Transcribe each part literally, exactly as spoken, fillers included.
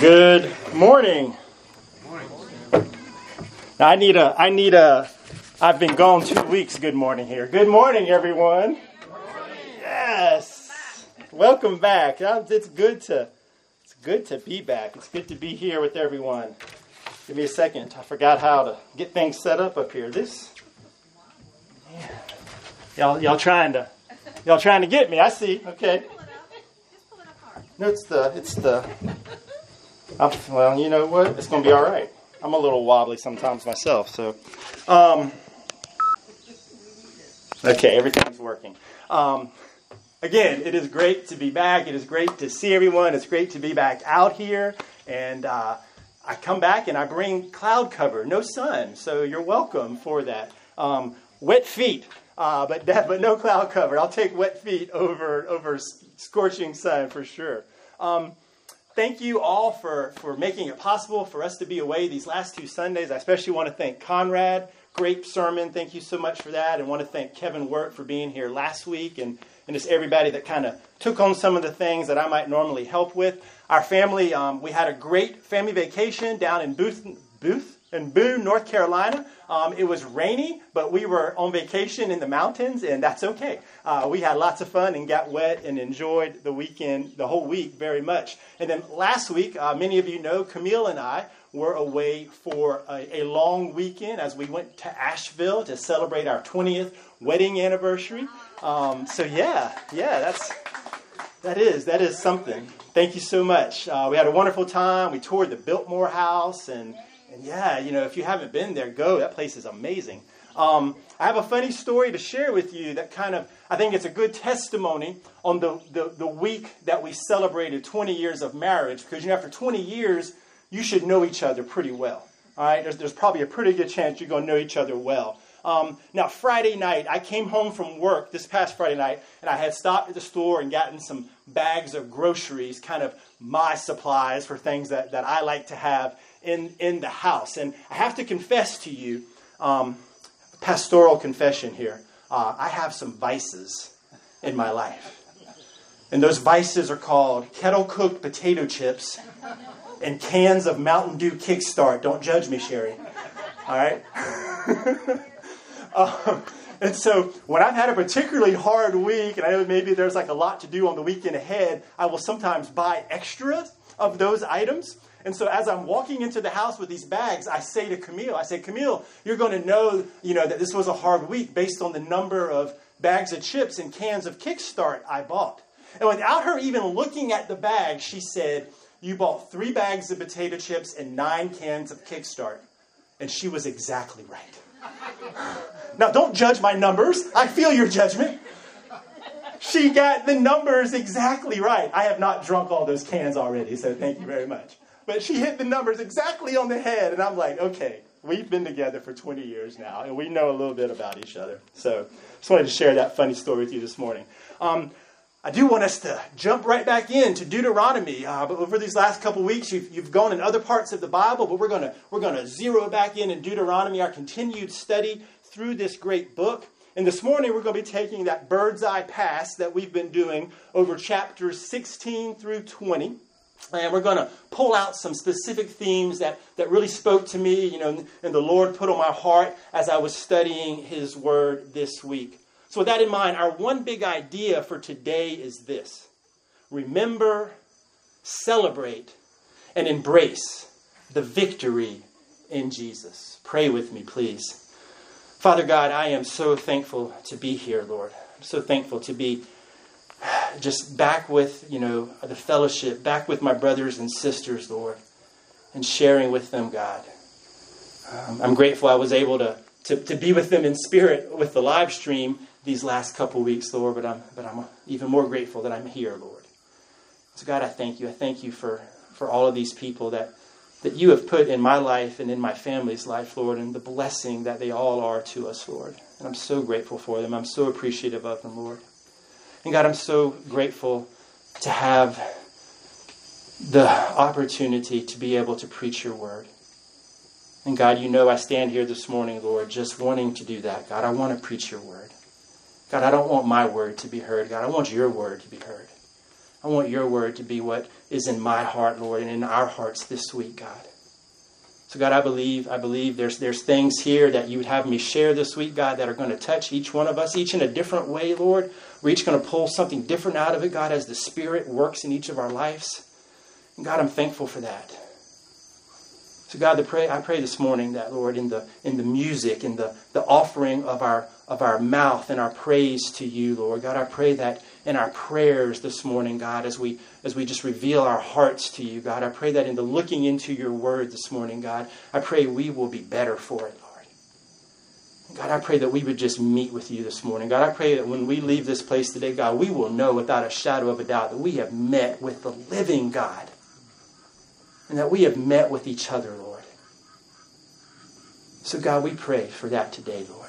Good morning. Morning. Now I need a, I need a, I've been gone two weeks. Good morning here. Good morning, everyone. Good morning. Yes. Welcome back. It's good to, it's good to be back. It's good to be here with everyone. Give me a second. I forgot how to get things set up up here. This, yeah. y'all, y'all trying to, y'all trying to get me. I see. Okay. No, it's the, it's the. I'm, well, you know what? It's going to be all right. I'm a little wobbly sometimes myself. So, um, okay, everything's working. Um, again, it is great to be back. It is great to see everyone. It's great to be back out here. And uh, I come back and I bring cloud cover, no sun. So you're welcome for that. Um, wet feet, uh, but that, but no cloud cover. I'll take wet feet over over scorching sun for sure. Um, Thank you all for, for making it possible for us to be away these last two Sundays. I especially want to thank Conrad. Great sermon. Thank you so much for that. And want to thank Kevin Wirt for being here last week and, and just everybody that kind of took on some of the things that I might normally help with. Our family, um, we had a great family vacation down in Booth, Booth in Boone, North Carolina. Um, it was rainy, but we were on vacation in the mountains, and that's okay. Uh, we had lots of fun and got wet and enjoyed the weekend, the whole week very much. And then last week, uh, many of you know, Camille and I were away for a, a long weekend as we went to Asheville to celebrate our twentieth wedding anniversary. Um, so yeah, yeah, that's that is that is something. Thank you so much. Uh, we had a wonderful time. We toured the Biltmore House and. And yeah, you know, if you haven't been there, go. That place is amazing. Um, I have a funny story to share with you that kind of, I think it's a good testimony on the, the, the week that we celebrated twenty years of marriage. Because, you know, after twenty years, you should know each other pretty well. All right? There's, there's probably a pretty good chance you're going to know each other well. Um, now, Friday night, I came home from work this past Friday night, and I had stopped at the store and gotten some bags of groceries, kind of my supplies for things that, that I like to have in, in the house. And I have to confess to you, um, pastoral confession here, uh, I have some vices in my life. And those vices are called kettle-cooked potato chips and cans of Mountain Dew Kickstart. Don't judge me, Sherry. All right? um, and so when I've had a particularly hard week, and I know maybe there's like a lot to do on the weekend ahead, I will sometimes buy extras of those items. And so as I'm walking into the house with these bags, I say to Camille, I say, Camille, you're going to know, you know, that this was a hard week based on the number of bags of chips and cans of Kickstart I bought. And without her even looking at the bag, she said, you bought three bags of potato chips and nine cans of Kickstart. And she was exactly right. Now, don't judge my numbers. I feel your judgment. She got the numbers exactly right. I have not drunk all those cans already, so thank you very much. But she hit the numbers exactly on the head, and I'm like, okay, we've been together for twenty years now, and we know a little bit about each other. So just wanted to share that funny story with you this morning. Um, I do want us to jump right back into Deuteronomy. Uh, but over these last couple weeks, you've, you've gone in other parts of the Bible, but we're going to we're going to zero back in in Deuteronomy, our continued study through this great book. And this morning, we're going to be taking that bird's eye pass that we've been doing over chapters sixteen through twenty. And we're going to pull out some specific themes that, that really spoke to me, you know, and the Lord put on my heart as I was studying His Word this week. So with that in mind, our one big idea for today is this. Remember, celebrate, and embrace the victory in Jesus. Pray with me, please. Father God, I am so thankful to be here, Lord. I'm so thankful to be just back with, you know, the fellowship, back with my brothers and sisters, Lord, and sharing with them, God. Um, I'm grateful I was able to, to, to be with them in spirit with the live stream these last couple weeks, Lord, but I'm, but I'm even more grateful that I'm here, Lord. So God, I thank you. I thank you for, for all of these people that, that you have put in my life and in my family's life, Lord, and the blessing that they all are to us, Lord. And I'm so grateful for them. I'm so appreciative of them, Lord. And God, I'm so grateful to have the opportunity to be able to preach your word. And God, you know I stand here this morning, Lord, just wanting to do that. God, I want to preach your word. God, I don't want my word to be heard. God, I want your word to be heard. I want your word to be what is in my heart, Lord, and in our hearts this week, God. So, God, I believe, I believe there's there's things here that you would have me share this week, God, that are going to touch each one of us, each in a different way, Lord. We're each going to pull something different out of it, God, as the Spirit works in each of our lives. And God, I'm thankful for that. So, God, the pray, I pray this morning that, Lord, in the in the music, in the, the offering of our of our mouth and our praise to you, Lord, God, I pray that in our prayers this morning, God, as we as we just reveal our hearts to you, God, I pray that in the looking into your word this morning, God, I pray we will be better for it, Lord. God, I pray that we would just meet with you this morning. God, I pray that when we leave this place today, God, we will know without a shadow of a doubt that we have met with the living God and that we have met with each other, Lord. So, God, we pray for that today, Lord.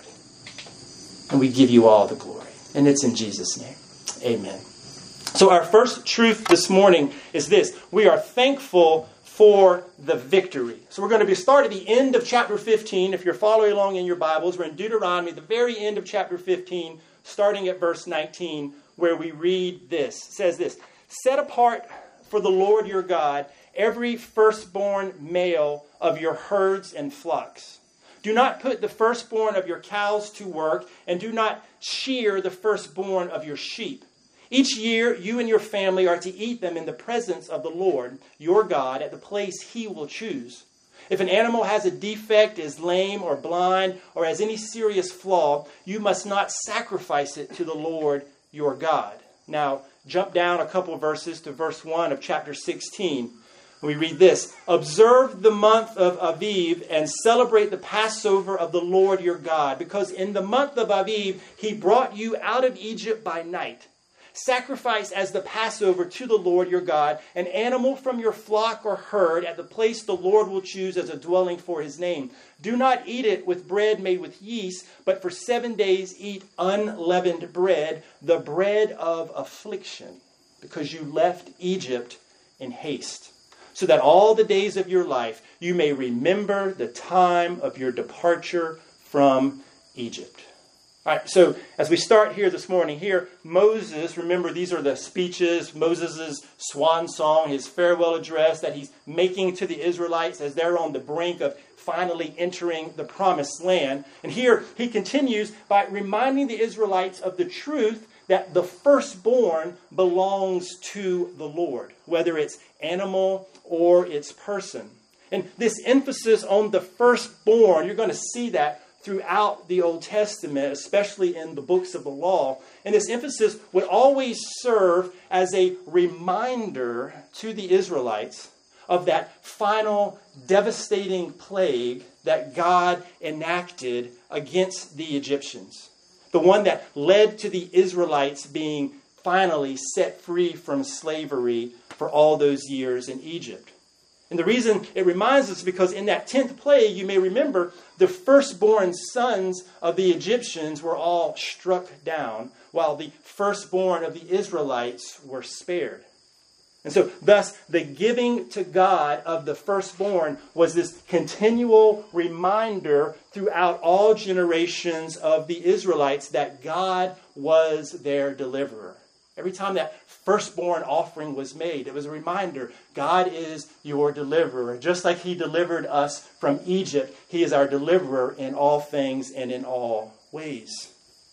And we give you all the glory. And it's in Jesus' name. Amen. So our first truth this morning is this. We are thankful for the victory. So we're going to be start at the end of chapter fifteen. If you're following along in your Bibles, we're in Deuteronomy, the very end of chapter fifteen, starting at verse nineteen, where we read this. It says this, set apart for the Lord your God every firstborn male of your herds and flocks. Do not put the firstborn of your cows to work, and do not shear the firstborn of your sheep. Each year you and your family are to eat them in the presence of the Lord, your God, at the place he will choose. If an animal has a defect, is lame or blind, or has any serious flaw, you must not sacrifice it to the Lord your God. Now, jump down a couple of verses to verse one of chapter sixteen. We read this, observe the month of Aviv and celebrate the Passover of the Lord your God, because in the month of Aviv he brought you out of Egypt by night. Sacrifice as the Passover to the Lord your God an animal from your flock or herd at the place the Lord will choose as a dwelling for his name. Do not eat it with bread made with yeast, but for seven days eat unleavened bread, the bread of affliction, because you left Egypt in haste, so that all the days of your life you may remember the time of your departure from Egypt. All right, so as we start here this morning, here Moses, remember these are the speeches, Moses' swan song, his farewell address that he's making to the Israelites as they're on the brink of finally entering the promised land. And here he continues by reminding the Israelites of the truth that the firstborn belongs to the Lord, whether it's animal or it's person. And this emphasis on the firstborn, you're going to see that throughout the Old Testament, especially in the books of the law. And this emphasis would always serve as a reminder to the Israelites of that final devastating plague that God enacted against the Egyptians. The one that led to the Israelites being finally set free from slavery for all those years in Egypt. And the reason it reminds us is because in that tenth plague, you may remember, the firstborn sons of the Egyptians were all struck down, while the firstborn of the Israelites were spared. And so, thus, the giving to God of the firstborn was this continual reminder throughout all generations of the Israelites that God was their deliverer. Every time that firstborn offering was made, it was a reminder, God is your deliverer. Just like he delivered us from Egypt, he is our deliverer in all things and in all ways.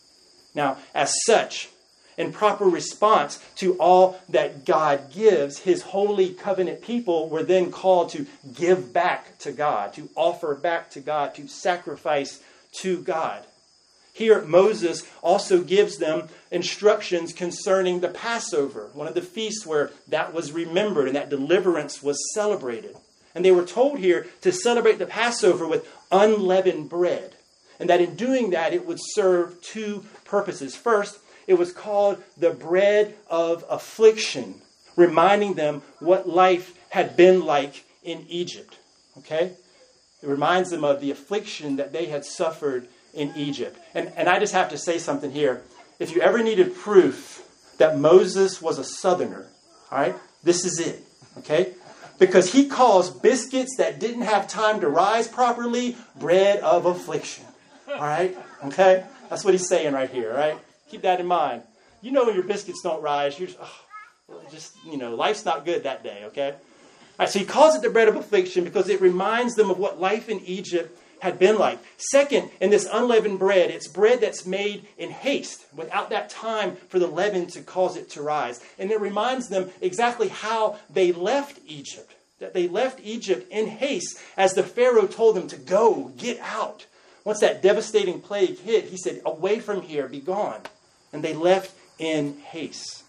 Now, as such, in proper response to all that God gives, his holy covenant people were then called to give back to God, to offer back to God, to sacrifice to God. Here, Moses also gives them instructions concerning the Passover, one of the feasts where that was remembered and that deliverance was celebrated. And they were told here to celebrate the Passover with unleavened bread, and that in doing that, it would serve two purposes. First, it was called the bread of affliction, reminding them what life had been like in Egypt. Okay? It reminds them of the affliction that they had suffered in Egypt. And, and I just have to say something here. If you ever needed proof that Moses was a southerner, all right, this is it. Okay? Because he calls biscuits that didn't have time to rise properly bread of affliction. All right? Okay? That's what he's saying right here, all right? Keep that in mind. You know when your biscuits don't rise, you're just, oh, just, you know, life's not good that day, okay? All right, so he calls it the bread of affliction because it reminds them of what life in Egypt had been like. Second, in this unleavened bread, it's bread that's made in haste, without that time for the leaven to cause it to rise. And it reminds them exactly how they left Egypt, that they left Egypt in haste as the Pharaoh told them to go, get out. Once that devastating plague hit, he said, away from here, be gone. And they left in haste.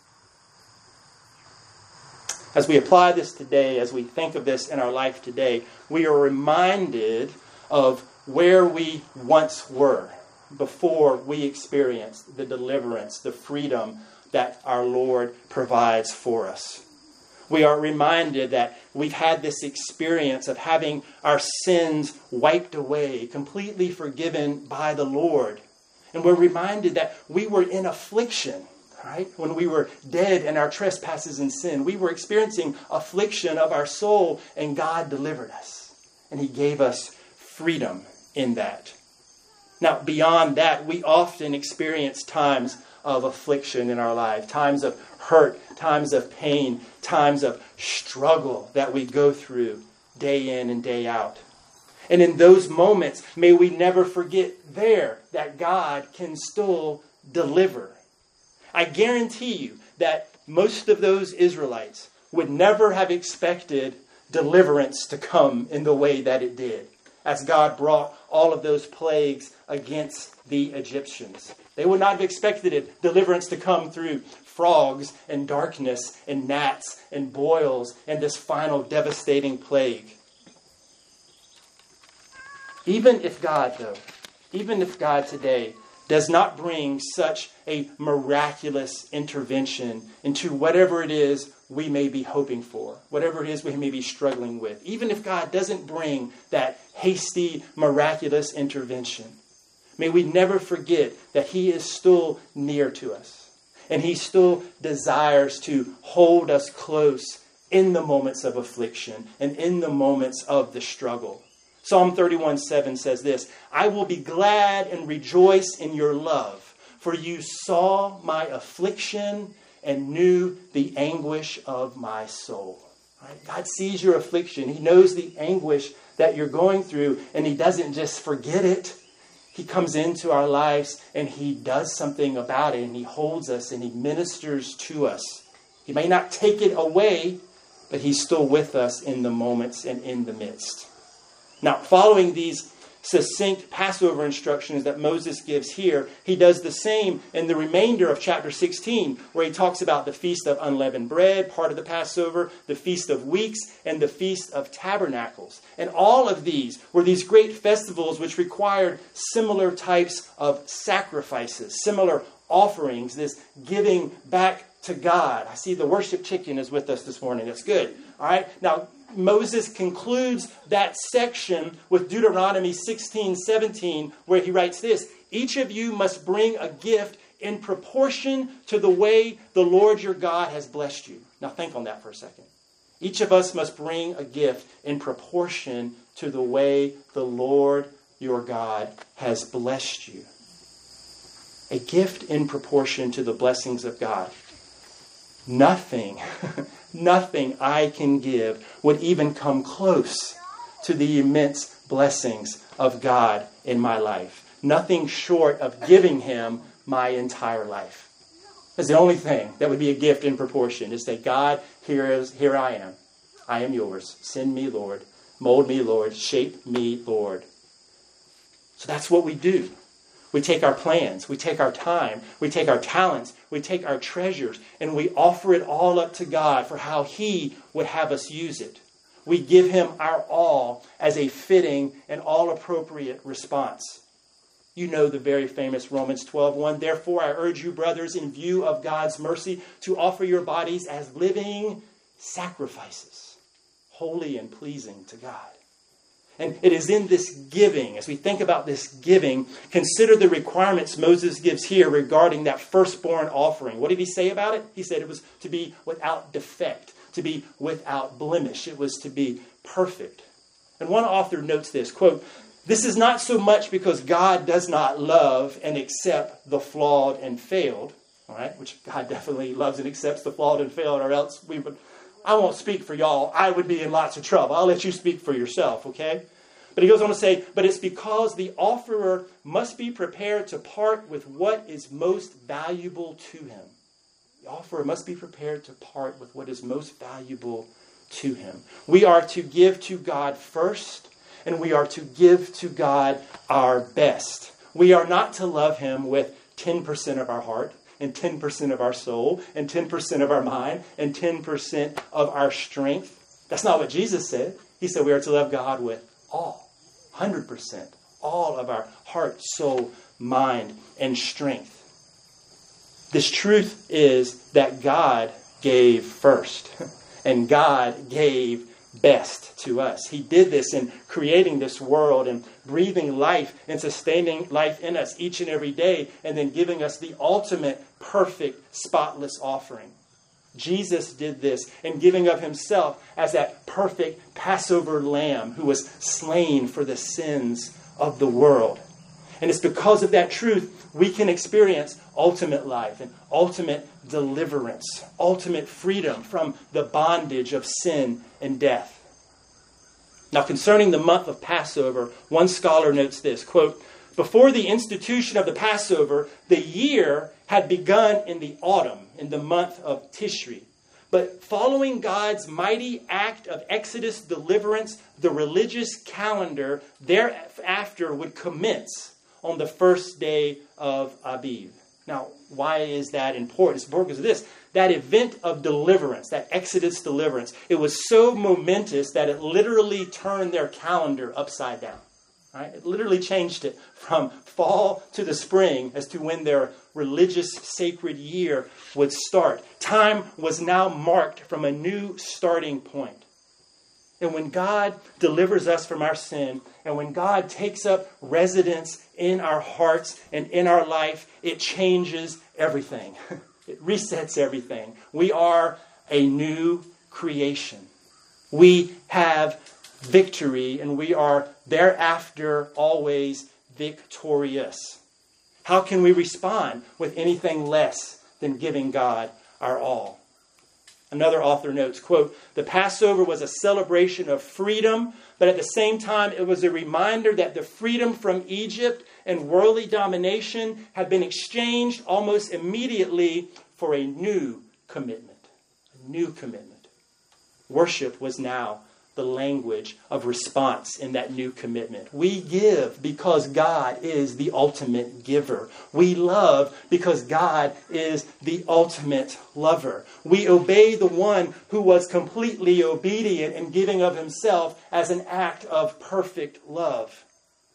As we apply this today, as we think of this in our life today, we are reminded of where we once were before we experienced the deliverance, the freedom that our Lord provides for us. We are reminded that we've had this experience of having our sins wiped away, completely forgiven by the Lord. And we're reminded that we were in affliction, right? When we were dead in our trespasses and sin, we were experiencing affliction of our soul, and God delivered us. And He gave us freedom in that. Now, beyond that, we often experience times of affliction in our life, times of hurt, times of pain, times of struggle that we go through day in and day out. And in those moments, may we never forget there that God can still deliver. I guarantee you that most of those Israelites would never have expected deliverance to come in the way that it did, as God brought all of those plagues against the Egyptians. They would not have expected it, deliverance to come through frogs and darkness and gnats and boils and this final devastating plague. Even if God, though, even if God today does not bring such a miraculous intervention into whatever it is we may be hoping for, whatever it is we may be struggling with, even if God doesn't bring that hasty, miraculous intervention, may we never forget that He is still near to us. And He still desires to hold us close in the moments of affliction and in the moments of the struggle. Psalm thirty-one seven says this, I will be glad and rejoice in your love, for you saw my affliction and knew the anguish of my soul. Right? God sees your affliction. He knows the anguish that you're going through, and He doesn't just forget it. He comes into our lives and He does something about it, and He holds us and He ministers to us. He may not take it away, but He's still with us in the moments and in the midst. Now, following these succinct Passover instructions that Moses gives here, he does the same in the remainder of chapter sixteen, where he talks about the Feast of Unleavened Bread, part of the Passover, the Feast of Weeks, and the Feast of Tabernacles. And all of these were these great festivals which required similar types of sacrifices, similar offerings, this giving back to God. I see the worship chicken is with us this morning. That's good. All right. Now, Moses concludes that section with Deuteronomy sixteen seventeen, where he writes this, each of you must bring a gift in proportion to the way the Lord your God has blessed you. Now think on that for a second. Each of us must bring a gift in proportion to the way the Lord your God has blessed you. A gift in proportion to the blessings of God. Nothing, nothing I can give would even come close to the immense blessings of God in my life. Nothing short of giving Him my entire life. That's the only thing that would be a gift in proportion. Is say, God, here is, here I am. I am yours. Send me, Lord. Mold me, Lord. Shape me, Lord. So that's what we do. We take our plans, we take our time, we take our talents, we take our treasures, and we offer it all up to God for how He would have us use it. We give Him our all as a fitting and all-appropriate response. You know the very famous Romans twelve one. Therefore, I urge you, brothers, in view of God's mercy, to offer your bodies as living sacrifices, holy and pleasing to God. And it is in this giving, as we think about this giving, consider the requirements Moses gives here regarding that firstborn offering. What did he say about it? He said it was to be without defect, to be without blemish. It was to be perfect. And one author notes this, quote, this is not so much because God does not love and accept the flawed and failed. all right, which God definitely loves and accepts the flawed and failed, or else we would, I won't speak for y'all. I would be in lots of trouble. I'll let you speak for yourself, okay? But he goes on to say, but it's because the offerer must be prepared to part with what is most valuable to him. The offerer must be prepared to part with what is most valuable to him. We are to give to God first, and we are to give to God our best. We are not to love him with ten percent of our heart, and ten percent of our soul, and ten percent of our mind, and ten percent of our strength. That's not what Jesus said. He said we are to love God with all, one hundred percent, all of our heart, soul, mind, and strength. This truth is that God gave first, and God gave best to us. He did this in creating this world and breathing life and sustaining life in us each and every day, and then giving us the ultimate, perfect, spotless offering. Jesus did this in giving of himself as that perfect Passover lamb who was slain for the sins of the world. And it's because of that truth we can experience ultimate life and ultimate deliverance, ultimate freedom from the bondage of sin and death. Now, concerning the month of Passover, one scholar notes this, quote, before the institution of the Passover, the year had begun in the autumn, in the month of Tishri. But following God's mighty act of Exodus deliverance, the religious calendar thereafter would commence on the first day of Aviv. Now, why is that important? It's important because of this. That event of deliverance, that Exodus deliverance, it was so momentous that it literally turned their calendar upside down. Right? It literally changed it from fall to the spring as to when their religious sacred year would start. Time was now marked from a new starting point. And when God delivers us from our sin, and when God takes up residence in our hearts and in our life, it changes everything. It resets everything. We are a new creation. We have victory, and we are thereafter always victorious. How can we respond with anything less than giving God our all? Another author notes, quote, the Passover was a celebration of freedom, but at the same time it was a reminder that the freedom from Egypt and worldly domination had been exchanged almost immediately for a new commitment. A new commitment. Worship was now the language of response in that new commitment. We give because God is the ultimate giver. We love because God is the ultimate lover. We obey the one who was completely obedient in giving of himself as an act of perfect love.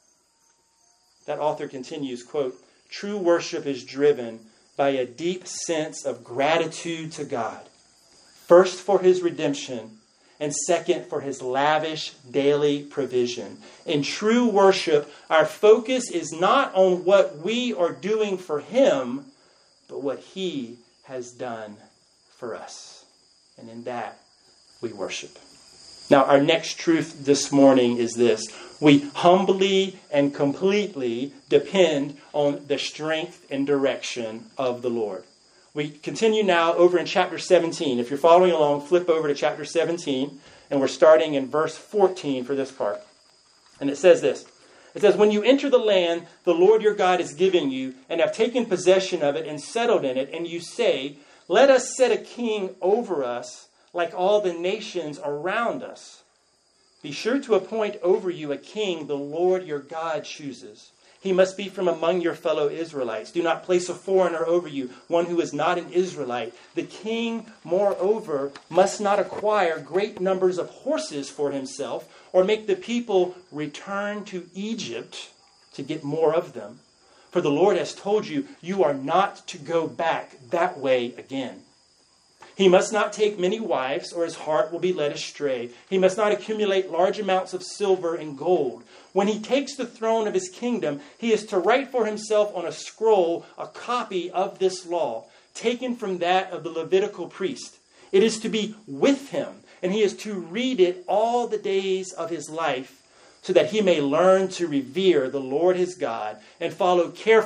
That author continues, quote, true worship is driven by a deep sense of gratitude to God. First for his redemption, and second, for his lavish daily provision. In true worship, our focus is not on what we are doing for him, but what he has done for us. And in that, we worship. Now, our next truth this morning is this. We humbly and completely depend on the strength and direction of the Lord. We continue now over in chapter seventeen. If you're following along, flip over to chapter seventeen, and we're starting in verse fourteen for this part. And it says this. It says, when you enter the land the Lord your God is giving you, and have taken possession of it and settled in it, and you say, let us set a king over us like all the nations around us. Be sure to appoint over you a king the Lord your God chooses. He must be from among your fellow Israelites. Do not place a foreigner over you, one who is not an Israelite. The king, moreover, must not acquire great numbers of horses for himself, or make the people return to Egypt to get more of them. For the Lord has told you, you are not to go back that way again. He must not take many wives, or his heart will be led astray. He must not accumulate large amounts of silver and gold. When he takes the throne of his kingdom, he is to write for himself on a scroll a copy of this law, taken from that of the Levitical priest. It is to be with him, and he is to read it all the days of his life, so that he may learn to revere the Lord his God and follow carefully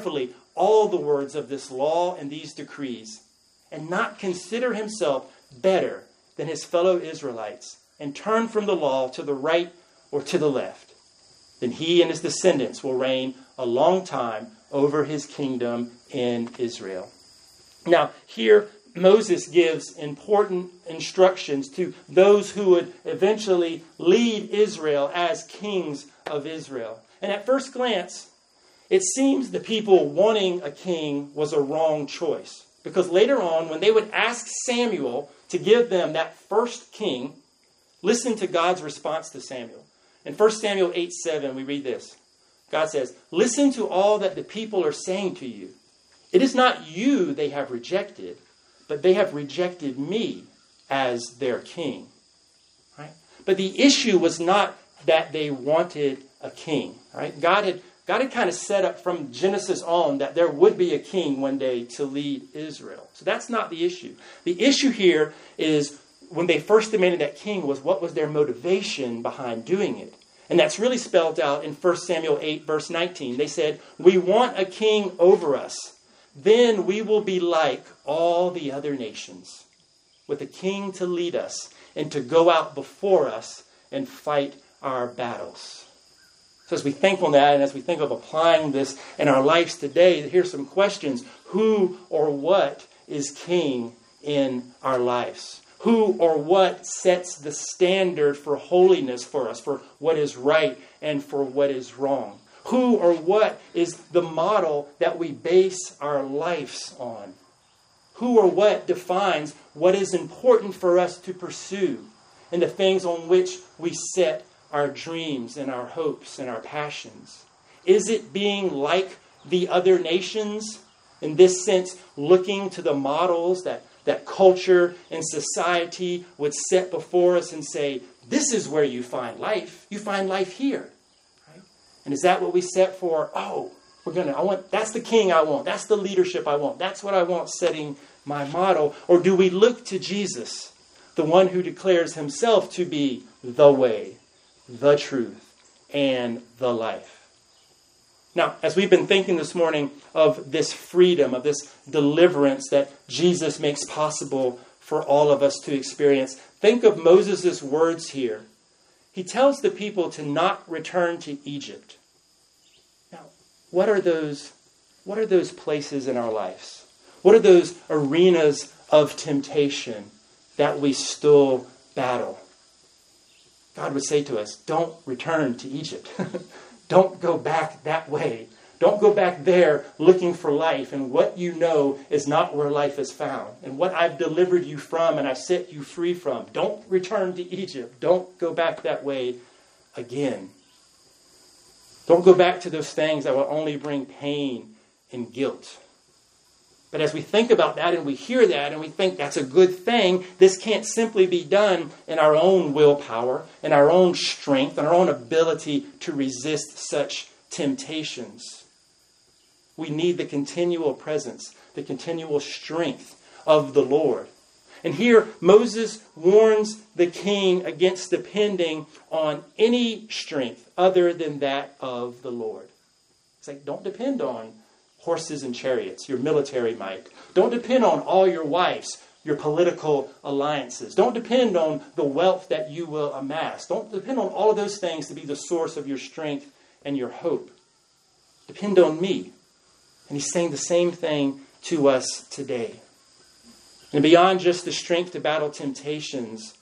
all the words of this law and these decrees, and not consider himself better than his fellow Israelites, and turn from the law to the right or to the left, then he and his descendants will reign a long time over his kingdom in Israel. Now, here Moses gives important instructions to those who would eventually lead Israel as kings of Israel. And at first glance, it seems the people wanting a king was a wrong choice. Because later on, when they would ask Samuel to give them that first king, listen to God's response to Samuel. In First Samuel eight seven, we read this. God says, "Listen to all that the people are saying to you. It is not you they have rejected, but they have rejected me as their king." Right? But the issue was not that they wanted a king. Right? God had God had kind of set up from Genesis on that there would be a king one day to lead Israel. So that's not the issue. The issue here is when they first demanded that king was what was their motivation behind doing it. And that's really spelled out in First Samuel eight, verse nineteen. They said, "We want a king over us. Then we will be like all the other nations, with a king to lead us and to go out before us and fight our battles." So as we think on that and as we think of applying this in our lives today, here's some questions. Who or what is king in our lives? Who or what sets the standard for holiness for us, for what is right and for what is wrong? Who or what is the model that we base our lives on? Who or what defines what is important for us to pursue and the things on which we set our dreams and our hopes and our passions? Is it being like the other nations? In this sense, looking to the models that, that culture and society would set before us and say, this is where you find life. You find life here. Right? And is that what we set for? Oh, we're gonna, I want, that's the king I want. That's the leadership I want. That's what I want setting my model. Or do we look to Jesus, the one who declares himself to be the way, the truth, and the life? Now, as we've been thinking this morning of this freedom, of this deliverance that Jesus makes possible for all of us to experience, think of Moses' words here. He tells the people to not return to Egypt. Now, what are those, what are those places in our lives? What are those arenas of temptation that we still battle? God would say to us, don't return to Egypt. Don't go back that way. Don't go back there looking for life. And what you know is not where life is found. And what I've delivered you from and I've set you free from. Don't return to Egypt. Don't go back that way again. Don't go back to those things that will only bring pain and guilt. But as we think about that and we hear that and we think that's a good thing, this can't simply be done in our own willpower, in our own strength, and our own ability to resist such temptations. We need the continual presence, the continual strength of the Lord. And here Moses warns the king against depending on any strength other than that of the Lord. It's like, don't depend on horses and chariots, your military might. Don't depend on all your wives, your political alliances. Don't depend on the wealth that you will amass. Don't depend on all of those things to be the source of your strength and your hope. Depend on me. And he's saying the same thing to us today. And beyond just the strength to battle temptations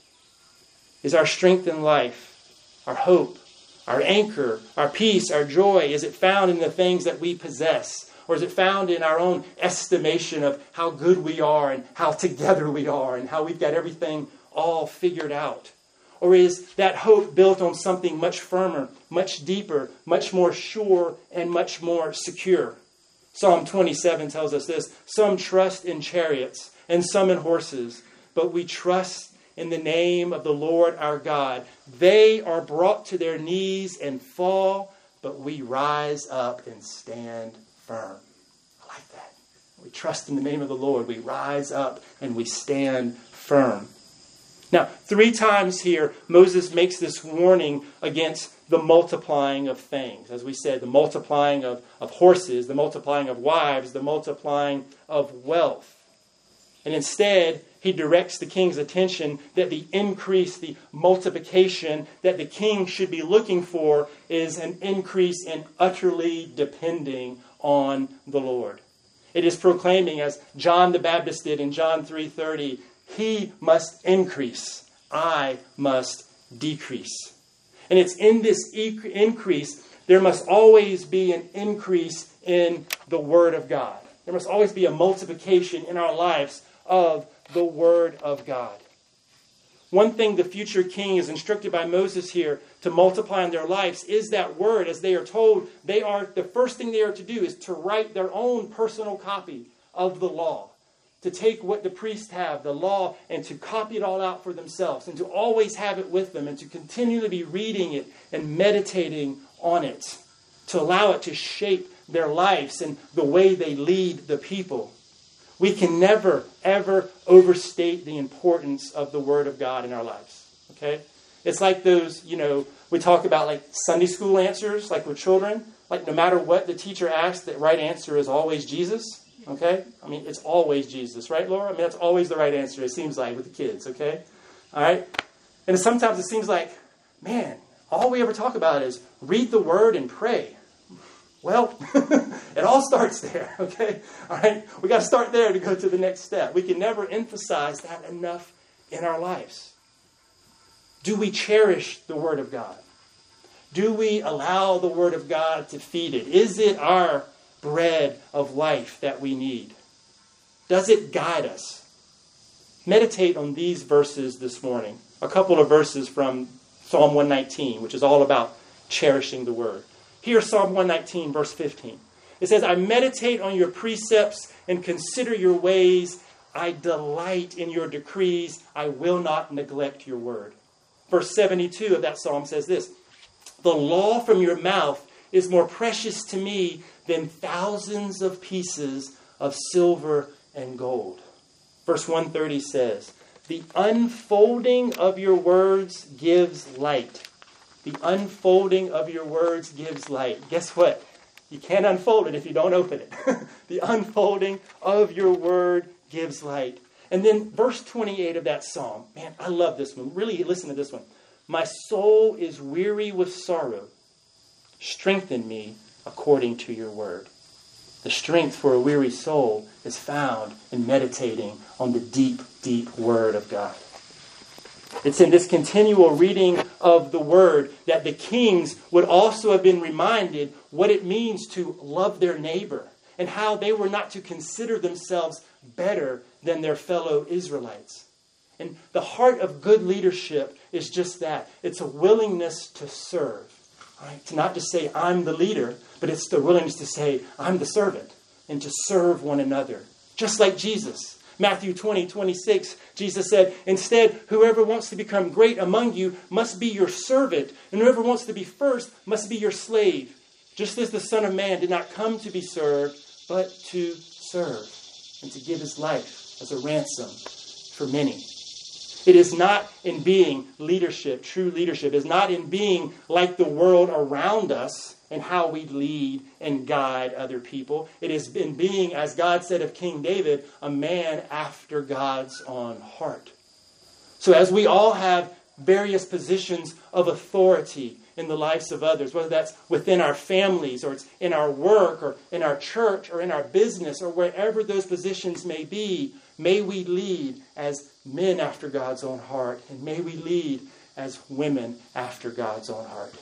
is our strength in life, our hope, our anchor, our peace, our joy. Is it found in the things that we possess? Or is it found in our own estimation of how good we are and how together we are and how we've got everything all figured out? Or is that hope built on something much firmer, much deeper, much more sure, and much more secure? Psalm twenty-seven tells us this: some trust in chariots and some in horses, but we trust in the name of the Lord our God. They are brought to their knees and fall, but we rise up and stand firm. I like that. We trust in the name of the Lord. We rise up and we stand firm. Now, three times here, Moses makes this warning against the multiplying of things. As we said, the multiplying of, of horses, the multiplying of wives, the multiplying of wealth. And instead, he directs the king's attention that the increase, the multiplication that the king should be looking for is an increase in utterly depending on the Lord. It is proclaiming, as John the Baptist did in John three thirty, he must increase, I must decrease. And it's in this e- increase, there must always be an increase in the Word of God. There must always be a multiplication in our lives of the Word of God. One thing the future king is instructed by Moses here to multiply in their lives is that Word. As they are told, they are the first thing they are to do is to write their own personal copy of the law. To take what the priests have, the law, and to copy it all out for themselves, and to always have it with them, and to continually be reading it and meditating on it, to allow it to shape their lives and the way they lead the people. We can never, ever overstate the importance of the Word of God in our lives. Okay? It's like those, you know, we talk about like Sunday school answers, like with children. Like no matter what the teacher asks, the right answer is always Jesus. Okay? I mean, it's always Jesus, right, Laura? I mean, that's always the right answer, it seems like, with the kids, okay? All right? And sometimes it seems like, man, all we ever talk about is read the Word and pray. Well, it all starts there, okay? All right? We got to start there to go to the next step. We can never emphasize that enough in our lives. Do we cherish the Word of God? Do we allow the Word of God to feed it? Is it our bread of life that we need? Does it guide us? Meditate on these verses this morning. A couple of verses from Psalm one nineteen, which is all about cherishing the Word. Here's Psalm one nineteen, verse fifteen. It says, I meditate on your precepts and consider your ways. I delight in your decrees. I will not neglect your word. Verse seventy-two of that psalm says this, the law from your mouth is more precious to me than thousands of pieces of silver and gold. Verse one thirty says, the unfolding of your words gives light. The unfolding of your words gives light. Guess what? You can't unfold it if you don't open it. The unfolding of your word gives light. And then verse twenty-eight of that psalm. Man, I love this one. Really listen to this one. My soul is weary with sorrow. Strengthen me according to your word. The strength for a weary soul is found in meditating on the deep, deep word of God. It's in this continual reading of the word that the kings would also have been reminded what it means to love their neighbor and how they were not to consider themselves better than their fellow Israelites. And the heart of good leadership is just that. It's a willingness to serve. Right? To not just say, I'm the leader, but it's the willingness to say, I'm the servant, and to serve one another. Just like Jesus. Matthew twenty, twenty-six, Jesus said, instead, whoever wants to become great among you must be your servant, and whoever wants to be first must be your slave. Just as the Son of Man did not come to be served, but to serve, and to give his life as a ransom for many. It is not in being leadership, true leadership. It is not in being like the world around us and how we lead and guide other people. It is in being, as God said of King David, a man after God's own heart. So as we all have various positions of authority in the lives of others, whether that's within our families or it's in our work or in our church or in our business or wherever those positions may be, may we lead as men after God's own heart, and may we lead as women after God's own heart.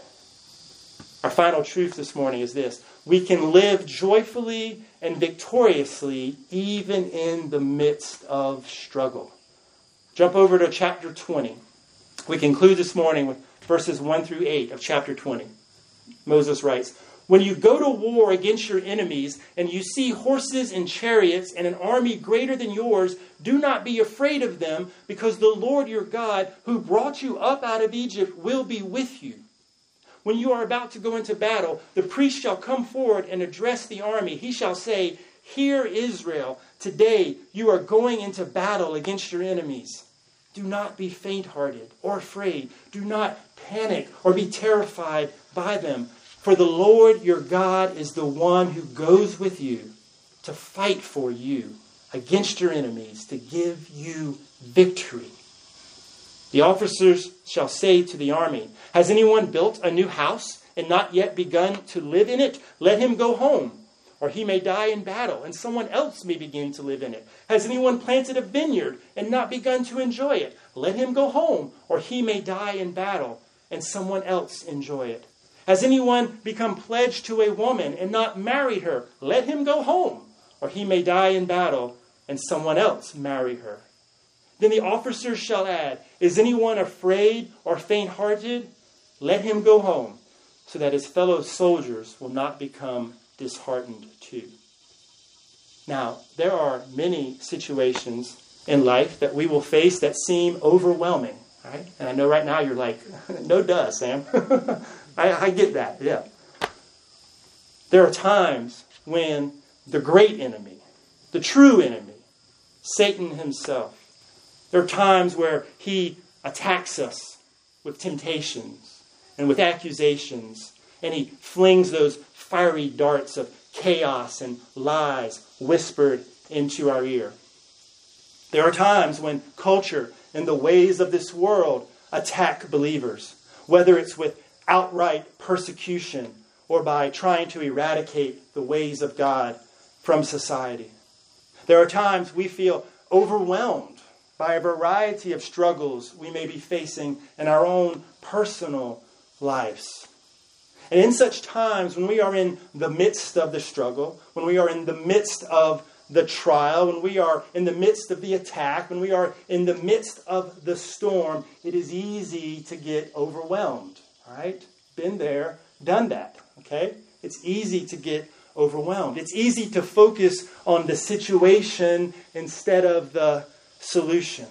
Our final truth this morning is this. We can live joyfully and victoriously even in the midst of struggle. Jump over to chapter twenty. We conclude this morning with verses one through eight of chapter twenty. Moses writes, when you go to war against your enemies and you see horses and chariots and an army greater than yours, do not be afraid of them, because the Lord your God, who brought you up out of Egypt, will be with you. When you are about to go into battle, the priest shall come forward and address the army. He shall say, hear Israel, today you are going into battle against your enemies. Do not be faint-hearted or afraid. Do not panic or be terrified by them. For the Lord your God is the one who goes with you to fight for you against your enemies, to give you victory. The officers shall say to the army, has anyone built a new house and not yet begun to live in it? Let him go home, or he may die in battle, and someone else may begin to live in it. Has anyone planted a vineyard and not begun to enjoy it? Let him go home, or he may die in battle, and someone else enjoy it. Has anyone become pledged to a woman and not married her? Let him go home, or he may die in battle, and someone else marry her. Then the officers shall add, is anyone afraid or faint-hearted? Let him go home, so that his fellow soldiers will not become disheartened too. Now, there are many situations in life that we will face that seem overwhelming, right? And I know right now you're like, no duh, Sam. I, I get that, yeah. There are times when the great enemy, the true enemy, Satan himself, there are times where he attacks us with temptations and with accusations, and he flings those fiery darts of chaos and lies whispered into our ear. There are times when culture and the ways of this world attack believers, whether it's with outright persecution or by trying to eradicate the ways of God from society. There are times we feel overwhelmed by a variety of struggles we may be facing in our own personal lives. And in such times, when we are in the midst of the struggle, when we are in the midst of the trial, when we are in the midst of the attack, when we are in the midst of the storm, it is easy to get overwhelmed. All right? Been there, done that. Okay? It's easy to get overwhelmed. It's easy to focus on the situation instead of the solution.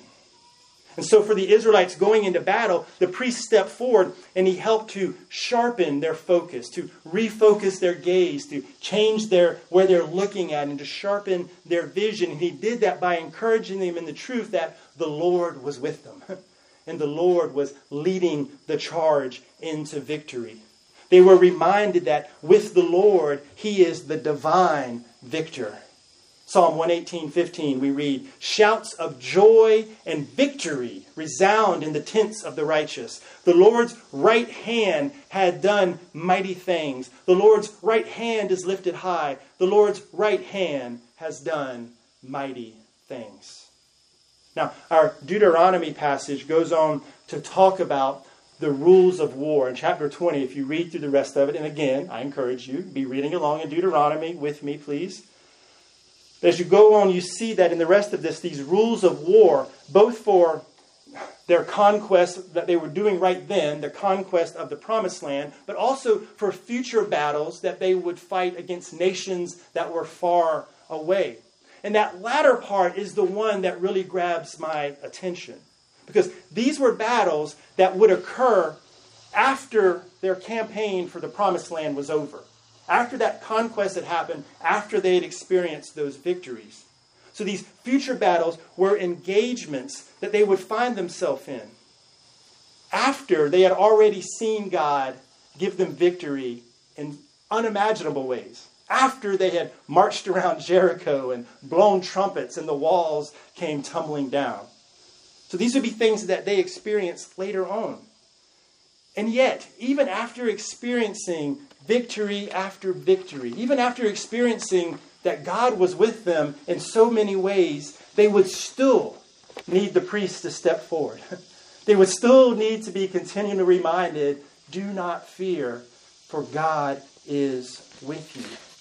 And so for the Israelites going into battle, the priest stepped forward and he helped to sharpen their focus, to refocus their gaze, to change their where they're looking at, and to sharpen their vision. And he did that by encouraging them in the truth that the Lord was with them. And the Lord was leading the charge into victory. They were reminded that with the Lord, he is the divine victor. Psalm one eighteen, fifteen, we read, shouts of joy and victory resound in the tents of the righteous. The Lord's right hand had done mighty things. The Lord's right hand is lifted high. The Lord's right hand has done mighty things. Now, our Deuteronomy passage goes on to talk about the rules of war. In chapter twenty, if you read through the rest of it, and again, I encourage you, be reading along in Deuteronomy with me, please. As you go on, you see that in the rest of this, these rules of war, both for their conquest that they were doing right then, the conquest of the promised land, but also for future battles that they would fight against nations that were far away. And that latter part is the one that really grabs my attention. Because these were battles that would occur after their campaign for the promised land was over. After that conquest had happened, after they had experienced those victories. So these future battles were engagements that they would find themselves in after they had already seen God give them victory in unimaginable ways. After they had marched around Jericho and blown trumpets and the walls came tumbling down. So these would be things that they experienced later on. And yet, even after experiencing victory after victory, even after experiencing that God was with them in so many ways, they would still need the priest to step forward. They would still need to be continually reminded, do not fear, for God is with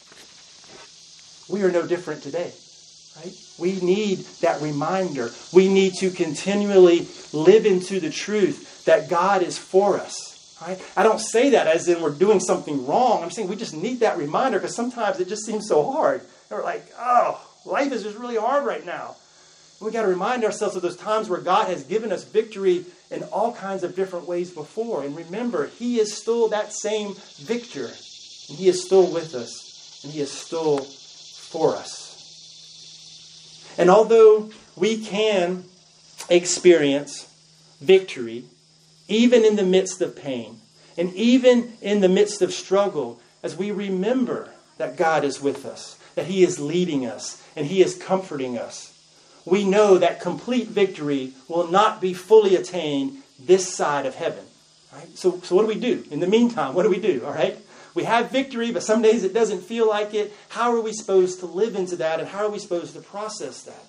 you. We are no different today, right? We need that reminder. We need to continually live into the truth that God is for us. Right? I don't say that as in we're doing something wrong. I'm saying we just need that reminder because sometimes it just seems so hard. And we're like, oh, life is just really hard right now. We've got to remind ourselves of those times where God has given us victory in all kinds of different ways before. And remember, he is still that same victor. And he is still with us. And he is still for us. And although we can experience victory even in the midst of pain and even in the midst of struggle as we remember that God is with us, that He is leading us, and He is comforting us. We know that complete victory will not be fully attained this side of heaven. Right? So, so what do we do? In the meantime, what do we do? All right? We have victory, but some days it doesn't feel like it. How are we supposed to live into that, and how are we supposed to process that?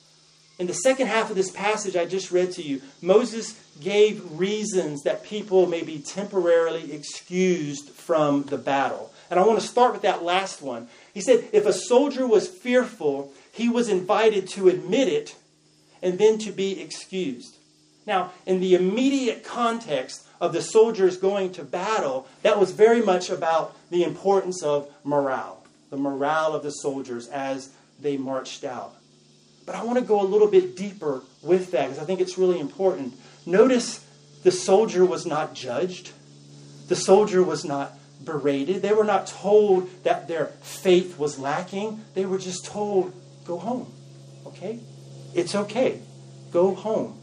In the second half of this passage I just read to you, Moses gave reasons that people may be temporarily excused from the battle. And I want to start with that last one. He said, if a soldier was fearful, he was invited to admit it and then to be excused. Now, in the immediate context of the soldiers going to battle, that was very much about the importance of morale, the morale of the soldiers as they marched out. But I want to go a little bit deeper with that because I think it's really important. Notice the soldier was not judged. The soldier was not berated. They were not told that their faith was lacking. They were just told, go home. Okay? It's okay. Go home.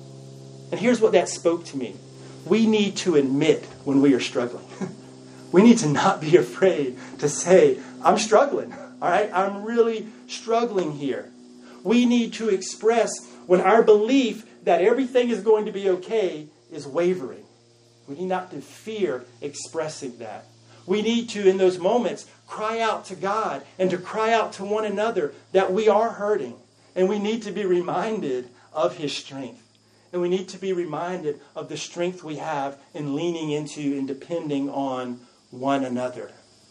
And here's what that spoke to me. We need to admit when we are struggling. We need to not be afraid to say, I'm struggling. All right? I'm really struggling here. We need to express when our belief that everything is going to be okay is wavering. We need not to fear expressing that. We need to, in those moments, cry out to God and to cry out to one another that we are hurting. And we need to be reminded of His strength. And we need to be reminded of the strength we have in leaning into and depending on one another.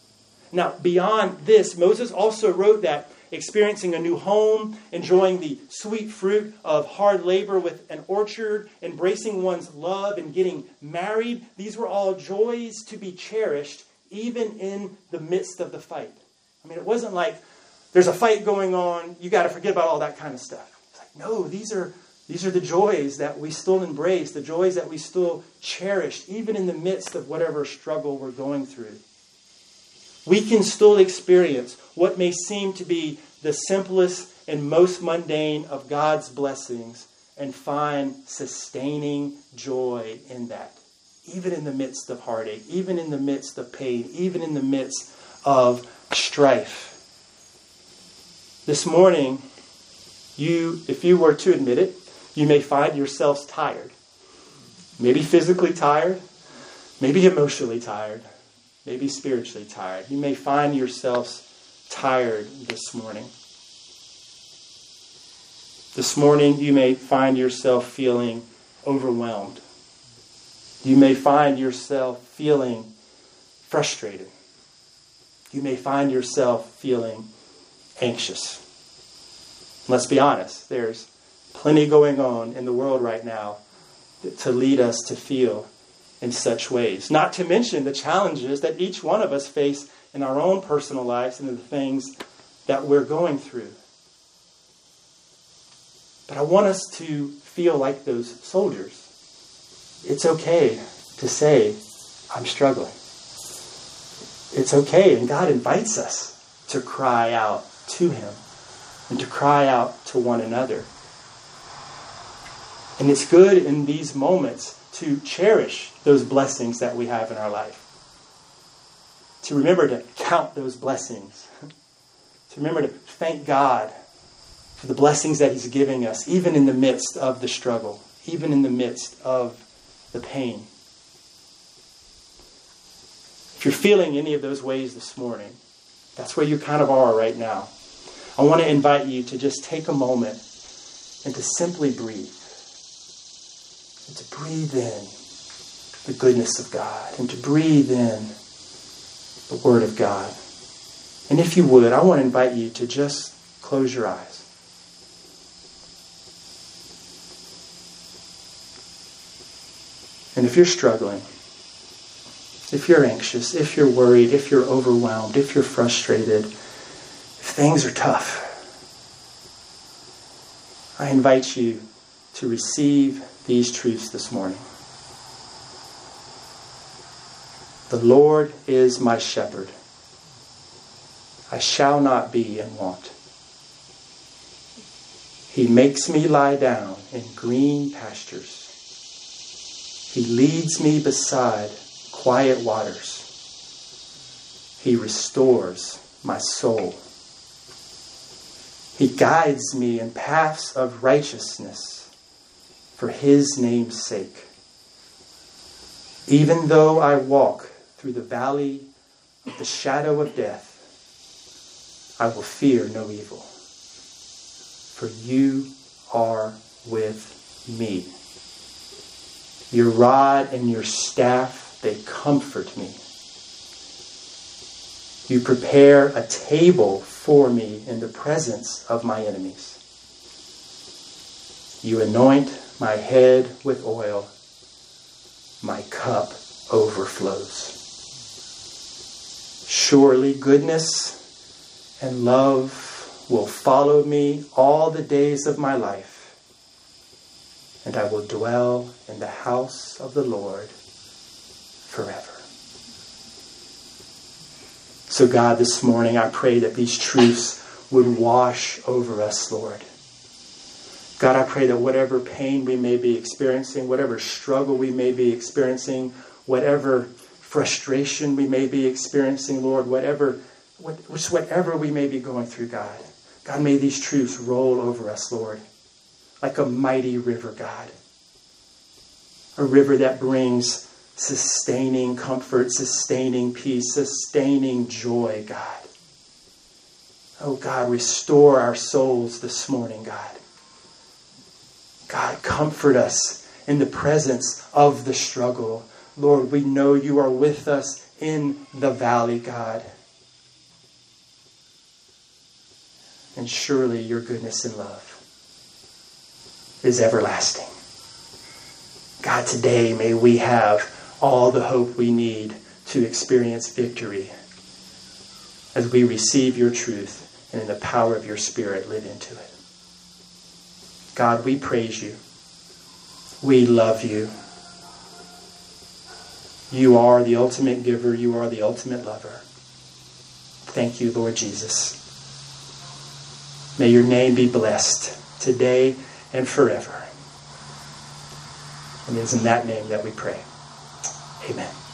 Now, beyond this, Moses also wrote that experiencing a new home, enjoying the sweet fruit of hard labor with an orchard, embracing one's love and getting married, these were all joys to be cherished even in the midst of the fight. I mean, it wasn't like there's a fight going on, you got to forget about all that kind of stuff. It's like, no, these are these are the joys that we still embrace, the joys that we still cherish, even in the midst of whatever struggle we're going through. We can still experience what may seem to be the simplest and most mundane of God's blessings and find sustaining joy in that. Even in the midst of heartache, even in the midst of pain, even in the midst of strife. This morning, you, if you were to admit it, you may find yourselves tired. Maybe physically tired, maybe emotionally tired. Maybe spiritually tired. You may find yourselves tired this morning. This morning you may find yourself feeling overwhelmed. You may find yourself feeling frustrated. You may find yourself feeling anxious. Let's be honest, there's plenty going on in the world right now to lead us to feel in such ways. Not to mention the challenges that each one of us face in our own personal lives and the things that we're going through. But I want us to feel like those soldiers. It's okay to say, I'm struggling. It's okay, and God invites us to cry out to Him and to cry out to one another. And it's good in these moments to cherish those blessings that we have in our life. To remember to count those blessings. To remember to thank God for the blessings that He's giving us, even in the midst of the struggle, even in the midst of the pain. If you're feeling any of those ways this morning, that's where you kind of are right now. I want to invite you to just take a moment and to simply breathe. And to breathe in the goodness of God. And to breathe in the Word of God. And if you would, I want to invite you to just close your eyes. And if you're struggling, if you're anxious, if you're worried, if you're overwhelmed, if you're frustrated, if things are tough, I invite you to receive these truths this morning. The Lord is my shepherd. I shall not be in want. He makes me lie down in green pastures. He leads me beside quiet waters. He restores my soul. He guides me in paths of righteousness for his name's sake. Even though I walk through the valley of the shadow of death, I will fear no evil, for you are with me. Your rod and your staff, they comfort me. You prepare a table for me in the presence of my enemies. You anoint my head with oil. My cup overflows. Surely goodness and love will follow me all the days of my life, and I will dwell in the house of the Lord forever. So God, this morning I pray that these truths would wash over us, Lord. God, I pray that whatever pain we may be experiencing, whatever struggle we may be experiencing, whatever frustration we may be experiencing, Lord, whatever, what, whatever we may be going through, God, God, may these truths roll over us, Lord, like a mighty river, God. A river that brings sustaining comfort, sustaining peace, sustaining joy, God. Oh, God, restore our souls this morning, God. God, comfort us in the presence of the struggle. Lord, we know you are with us in the valley, God. And surely your goodness and love is everlasting. God, today may we have all the hope we need to experience victory as we receive your truth and in the power of your Spirit live into it. God, we praise you. We love you. You are the ultimate giver. You are the ultimate lover. Thank you, Lord Jesus. May your name be blessed today and forever. And it is in that name that we pray. Amen.